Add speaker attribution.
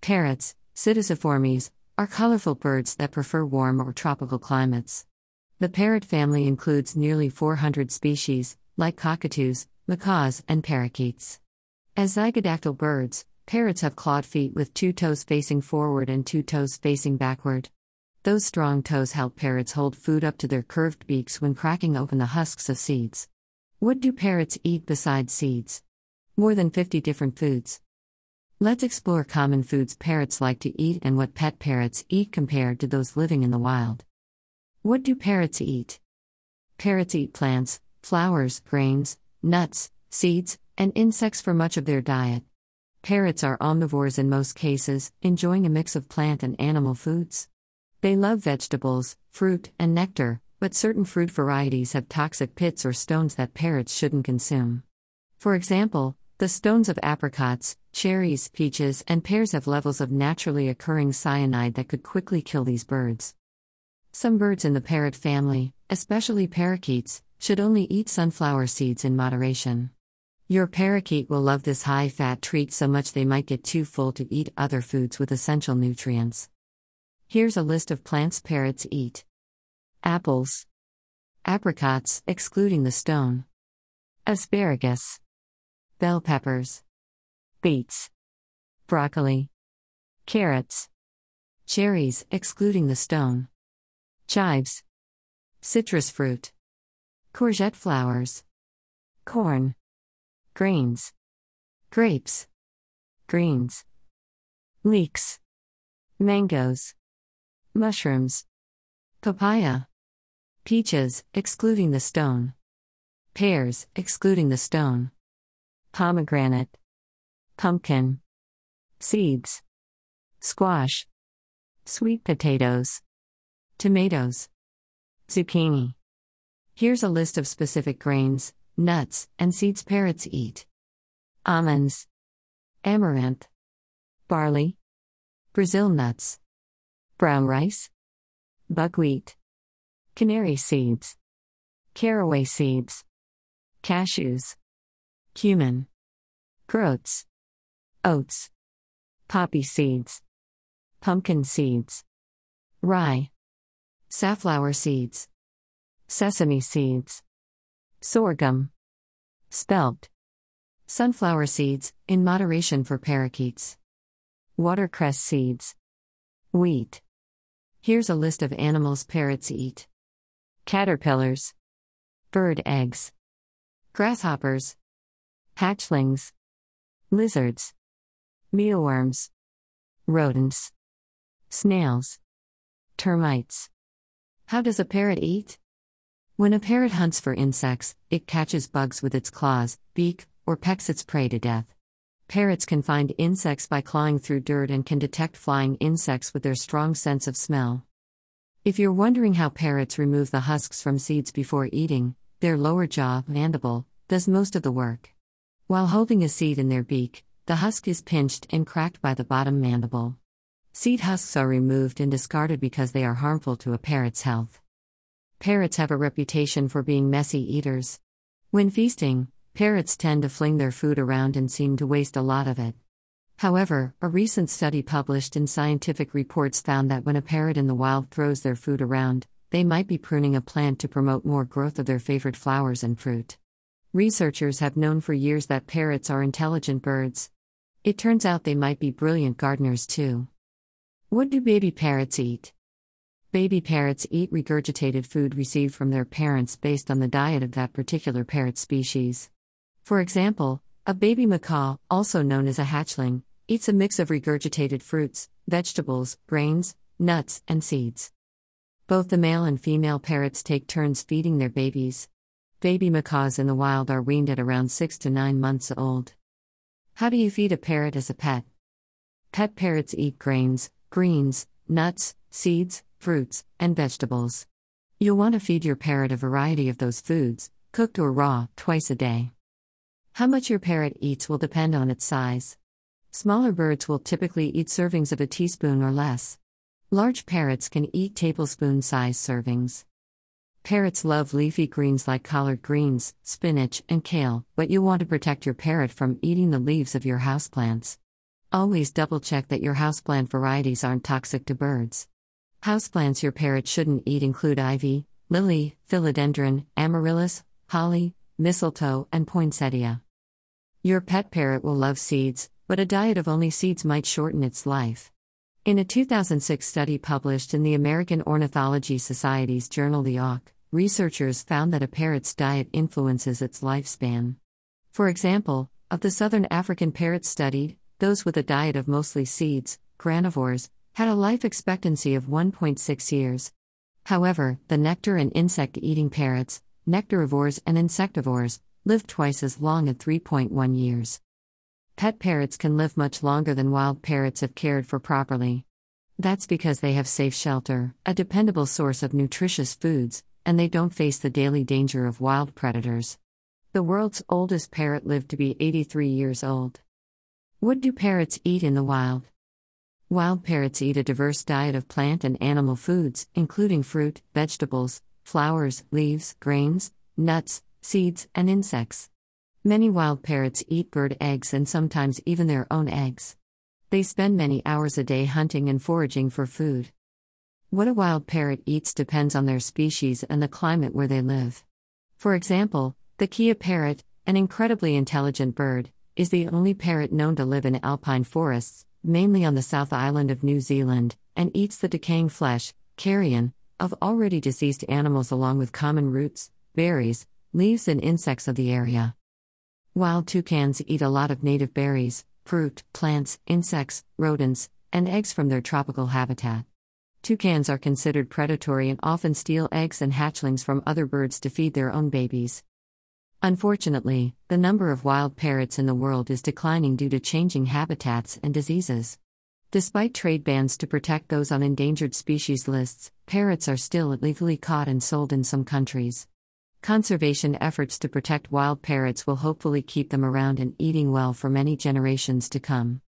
Speaker 1: Parrots, Psittaciformes, are colorful birds that prefer warm or tropical climates. The parrot family includes nearly 400 species, like cockatoos, macaws, and parakeets. As zygodactyl birds, parrots have clawed feet with 2 toes facing forward and 2 toes facing backward. Those strong toes help parrots hold food up to their curved beaks when cracking open the husks of seeds. What do parrots eat besides seeds? More than 50 different foods. Let's explore common foods parrots like to eat and what pet parrots eat compared to those living in the wild. What do parrots eat? Parrots eat plants, flowers, grains, nuts, seeds, and insects for much of their diet. Parrots are omnivores in most cases, enjoying a mix of plant and animal foods. They love vegetables, fruit, and nectar, but certain fruit varieties have toxic pits or stones that parrots shouldn't consume. For example, the stones of apricots, cherries, peaches, and pears have levels of naturally occurring cyanide that could quickly kill these birds. Some birds in the parrot family, especially parakeets, should only eat sunflower seeds in moderation. Your parakeet will love this high-fat treat so much they might get too full to eat other foods with essential nutrients. Here's a list of plants parrots eat. Apples. Apricots, excluding the stone. Asparagus. Bell peppers. Beets. Broccoli. Carrots. Cherries, excluding the stone. Chives. Citrus fruit. Courgette flowers. Corn. Grains. Grapes. Greens. Leeks. Mangoes. Mushrooms. Papaya. Peaches, excluding the stone. Pears, excluding the stone. Pomegranate. Pumpkin. Seeds. Squash. Sweet potatoes. Tomatoes. Zucchini. Here's a list of specific grains, nuts, and seeds parrots eat. Almonds. Amaranth. Barley. Brazil nuts. Brown rice. Buckwheat. Canary seeds. Caraway seeds. Cashews. Cumin. Groats. Oats. Poppy seeds. Pumpkin seeds. Rye. Safflower seeds. Sesame seeds. Sorghum. Spelt. Sunflower seeds, in moderation for parakeets. Watercress seeds. Wheat. Here's a list of animals parrots eat. Caterpillars. Bird eggs. Grasshoppers. Hatchlings. Lizards. Mealworms. Rodents. Snails. Termites. How does a parrot eat? When a parrot hunts for insects, it catches bugs with its claws, beak, or pecks its prey to death. Parrots can find insects by clawing through dirt and can detect flying insects with their strong sense of smell. If you're wondering how parrots remove the husks from seeds before eating, their lower jaw, mandible, does most of the work. While holding a seed in their beak, the husk is pinched and cracked by the bottom mandible. Seed husks are removed and discarded because they are harmful to a parrot's health. Parrots have a reputation for being messy eaters. When feasting, parrots tend to fling their food around and seem to waste a lot of it. However, a recent study published in Scientific Reports found that when a parrot in the wild throws their food around, they might be pruning a plant to promote more growth of their favorite flowers and fruit. Researchers have known for years that parrots are intelligent birds. It turns out they might be brilliant gardeners too. What do baby parrots eat? Baby parrots eat regurgitated food received from their parents based on the diet of that particular parrot species. For example, a baby macaw, also known as a hatchling, eats a mix of regurgitated fruits, vegetables, grains, nuts, and seeds. Both the male and female parrots take turns feeding their babies. Baby macaws in the wild are weaned at around 6 to 9 months old. How do you feed a parrot as a pet? Pet parrots eat grains, greens, nuts, seeds, fruits, and vegetables. You'll want to feed your parrot a variety of those foods, cooked or raw, twice a day. How much your parrot eats will depend on its size. Smaller birds will typically eat servings of a teaspoon or less. Large parrots can eat tablespoon-sized servings. Parrots love leafy greens like collard greens, spinach, and kale, but you'll want to protect your parrot from eating the leaves of your houseplants. Always double check that your houseplant varieties aren't toxic to birds. Houseplants your parrot shouldn't eat include ivy, lily, philodendron, amaryllis, holly, mistletoe, and poinsettia. Your pet parrot will love seeds, but a diet of only seeds might shorten its life. In a 2006 study published in the American Ornithology Society's journal The Auk, researchers found that a parrot's diet influences its lifespan. For example, of the southern African parrots studied, those with a diet of mostly seeds, granivores, had a life expectancy of 1.6 years. However, the nectar and insect-eating parrots, nectarivores and insectivores, lived twice as long at 3.1 years. Pet parrots can live much longer than wild parrots if cared for properly. That's because they have safe shelter, a dependable source of nutritious foods, and they don't face the daily danger of wild predators. The world's oldest parrot lived to be 83 years old. What do parrots eat in the wild? Wild parrots eat a diverse diet of plant and animal foods, including fruit, vegetables, flowers, leaves, grains, nuts, seeds, and insects. Many wild parrots eat bird eggs and sometimes even their own eggs. They spend many hours a day hunting and foraging for food. What a wild parrot eats depends on their species and the climate where they live. For example, the Kea parrot, an incredibly intelligent bird, is the only parrot known to live in alpine forests, mainly on the South Island of New Zealand, and eats the decaying flesh, carrion, of already deceased animals along with common roots, berries, leaves and insects of the area. Wild toucans eat a lot of native berries, fruit, plants, insects, rodents, and eggs from their tropical habitat. Toucans are considered predatory and often steal eggs and hatchlings from other birds to feed their own babies. Unfortunately, the number of wild parrots in the world is declining due to changing habitats and diseases. Despite trade bans to protect those on endangered species lists, parrots are still illegally caught and sold in some countries. Conservation efforts to protect wild parrots will hopefully keep them around and eating well for many generations to come.